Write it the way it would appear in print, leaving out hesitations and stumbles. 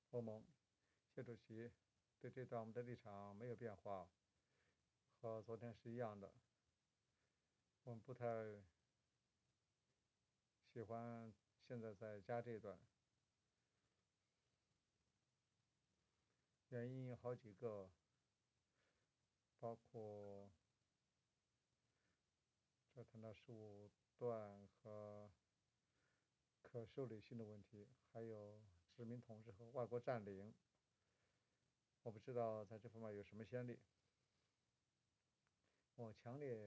欧盟。谢主席，对这段我们的立场没有变化，和昨天是一样的。我们不太喜欢现在在加这段，原因有好几个，包括这谈到事务段和可受理性的问题，还有殖民统治和外国占领。我不知道在这方面有什么先例。我强烈